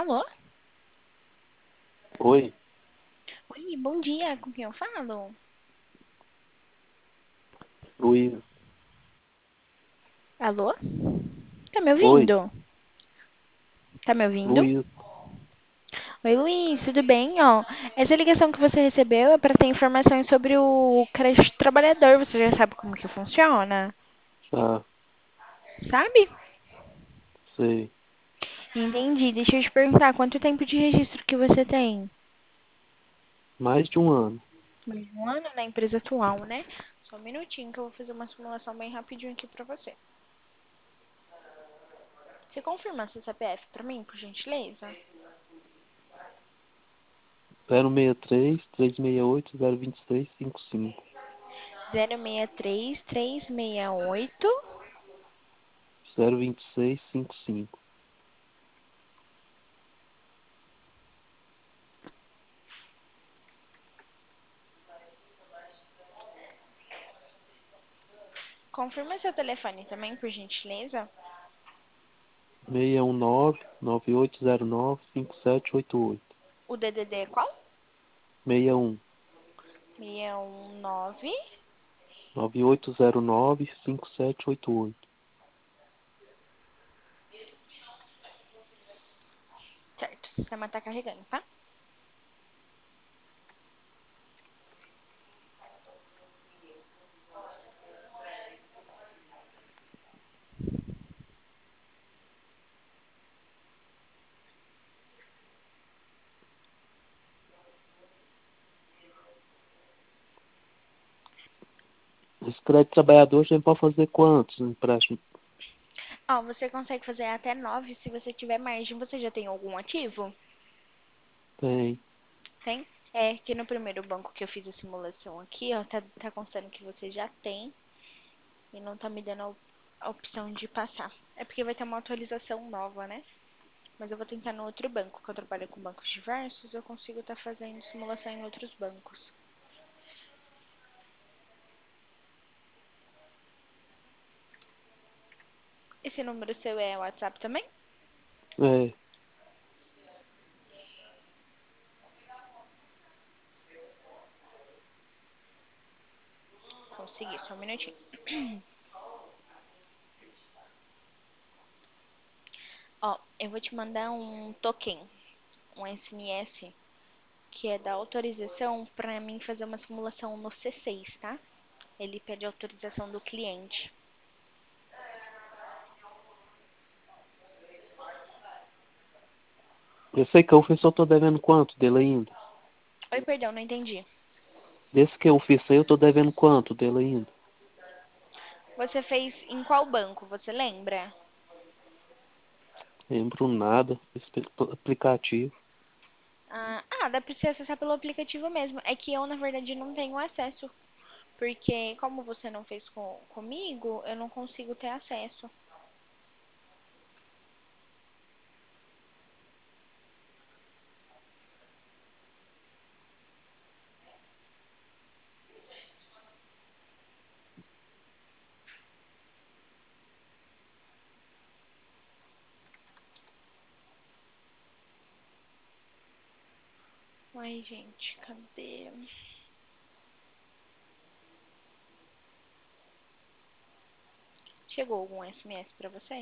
Alô? Oi, Oi, bom dia, com quem eu falo? Luiz. Alô? Tá me Oi, ouvindo? Tá me ouvindo? Luiz. Oi, Luiz, tudo bem? Ó, essa ligação que você recebeu é para ter informações sobre o crédito trabalhador. Você já sabe como que funciona? Já Sabe? sei. Entendi. Deixa eu te perguntar, quanto tempo de registro que você tem? Mais de um ano. Mais de um ano na empresa atual, né? Só um minutinho que eu vou fazer uma simulação bem rapidinho aqui pra você. Você confirma seu CPF pra mim, por gentileza? 063-368-02655. 063368. 02655. Confirma seu telefone também, por gentileza. 619-9809-5788. O DDD é qual? 61 619. 9809-5788. Certo, o sistema tá carregando, tá? Esse crédito trabalhador a gente pode fazer quantos empréstimos? Ó, você consegue fazer até 9 se você tiver margem. Você já tem algum ativo? Tem. Tem? É que no primeiro banco que eu fiz a simulação aqui, ó, tá constando que você já tem e não tá me dando a opção de passar. É porque vai ter uma atualização nova, né? Mas eu vou tentar no outro banco, que eu trabalho com bancos diversos, eu consigo estar fazendo simulação em outros bancos. Esse número seu é WhatsApp também? É. Consegui, só um minutinho. Ó, eu vou te mandar um token, um SMS, que é da autorização para mim fazer uma simulação no C6, tá? Ele pede autorização do cliente. Eu sei que eu fiz, eu tô devendo quanto dele ainda? Oi, perdão, não entendi. Desse que eu fiz aí, eu tô devendo quanto dele ainda? Você fez em qual banco, você lembra? Lembro nada. Esse aplicativo. Dá pra você acessar pelo aplicativo mesmo. É que eu, na verdade, não tenho acesso. Porque como você não fez comigo, eu não consigo ter acesso. Ai, gente, cadê? Chegou algum SMS pra você?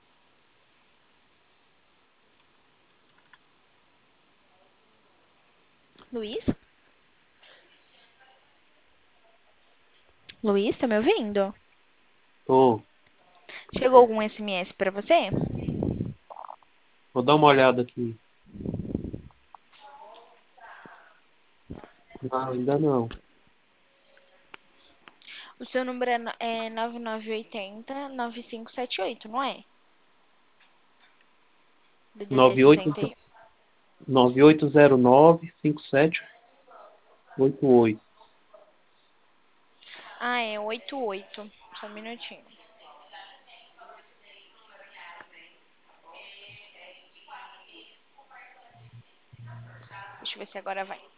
Luiz? Luiz, tá me ouvindo? Tô. Chegou algum SMS pra você? Vou dar uma olhada aqui. Não, ainda não. O seu número é 9980-9578, não é? DDD 98, 61. 9809-5788. Ah, é 88. Só um minutinho. Deixa eu ver se agora vai.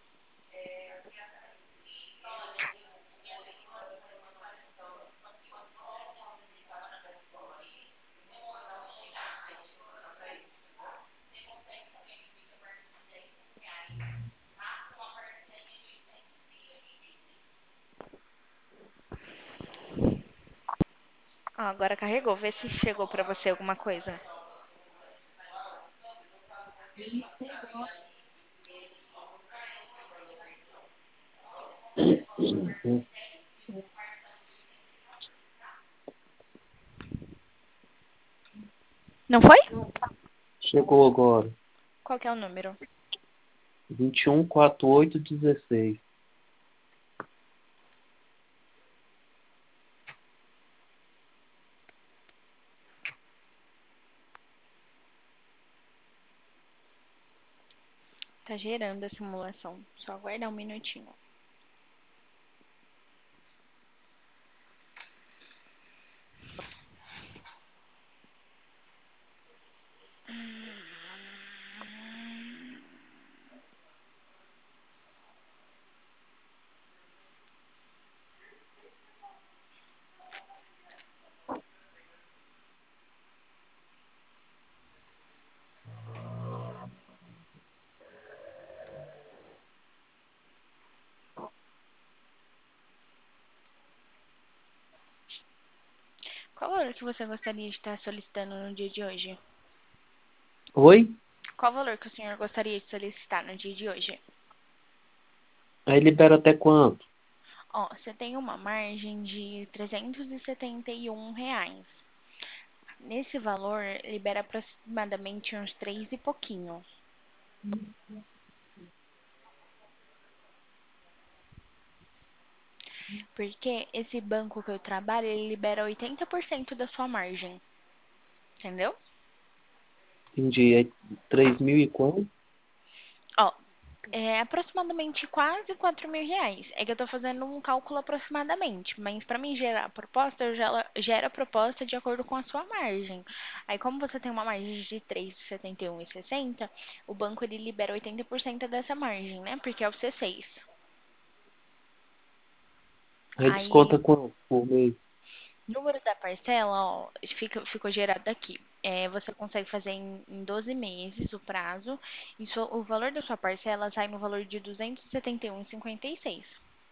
agora carregou. Vê se chegou pra você alguma coisa. Não foi? Chegou agora. Qual que é o número? 214816. Tá gerando a simulação. Só aguardar um minutinho. Qual valor que você gostaria de estar solicitando no dia de hoje? Oi? Qual valor que o senhor gostaria de solicitar no dia de hoje? Aí libera até quanto? Ó, você tem uma margem de R$ 371. Nesse valor, libera aproximadamente uns 3 e pouquinho. Porque esse banco que eu trabalho, ele libera 80% da sua margem. Entendeu? Entendi. É 3.000 e quanto? Ó, é aproximadamente quase R$ 4.000. É que eu tô fazendo um cálculo aproximadamente. Mas pra mim gerar a proposta, eu gero a proposta de acordo com a sua margem. Aí, como você tem uma margem de 3,71 e 60, o banco ele libera 80% dessa margem, né? Porque é o C6. Aí desconta Aí, quanto por mês? número da parcela, ó, ficou gerado aqui. Você consegue fazer em 12 meses o prazo. E o valor da sua parcela sai no valor de R$ 271,56.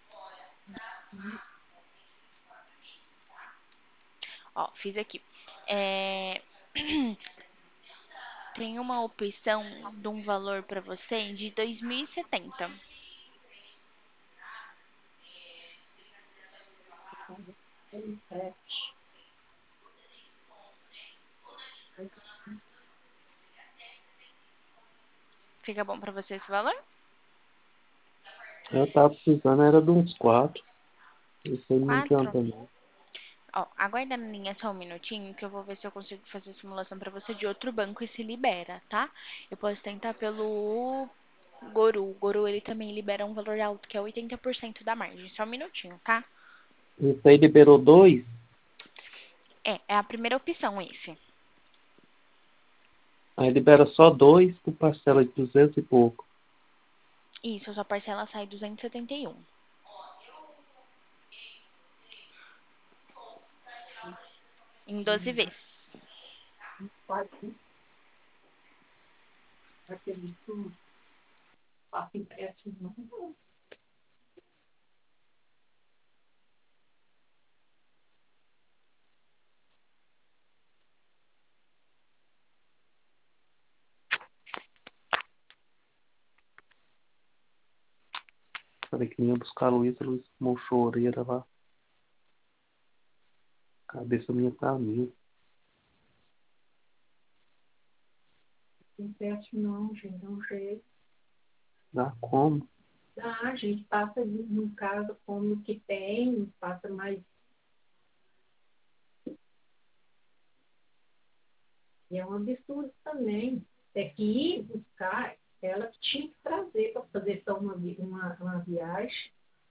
Ó, fiz aqui. É, Tem uma opção de um valor para você de 2.070. Fica bom para você esse valor? Eu tava precisando, era de uns 4. Isso aí não 4. adianta não. Ó, aguarda na linha só um minutinho que eu vou ver se eu consigo fazer a simulação para você de outro banco e se libera, tá? Eu posso tentar pelo Goru. O Goru ele também libera um valor alto que é 80% da margem. Só um minutinho, tá? Isso aí liberou 2. É a primeira opção esse. Aí libera só 2 por parcela de 200 e pouco. Isso, a sua parcela sai 271 em 12 vezes. Falei que nem ia buscar a Luísa murchou a orelha lá. A cabeça minha tá mil. Não perde não, gente, é um jeito. Dá como? Ah, a gente passa em casa como o que tem, passa mais. E é um absurdo também. É que ir buscar, ela que tinha que trazer para fazer só uma viagem.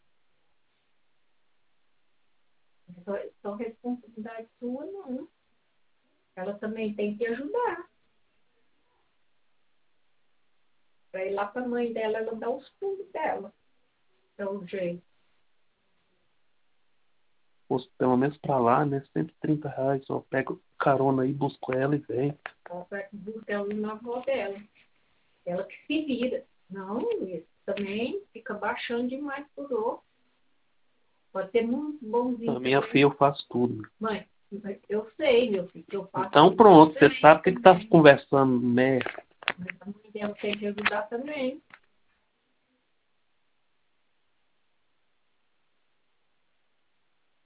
Só responsabilidade sua, não. Ela também tem que ajudar. Para ir lá para a mãe dela, ela dá os pulos dela. É o jeito. Fosse pelo menos pra lá, né? R$ 130. Eu pego carona aí, busco ela e venho. Ela vai buscar ela na avó dela. Ela que se vira. Não, isso também fica baixando demais por outro. Pode ter muito A bonzinho minha também. filha eu faço tudo. Mãe, Eu sei, meu filho, que eu faço. Então pronto, você sabe o que está conversando, né? Mas a mãe dela tem que ajudar também.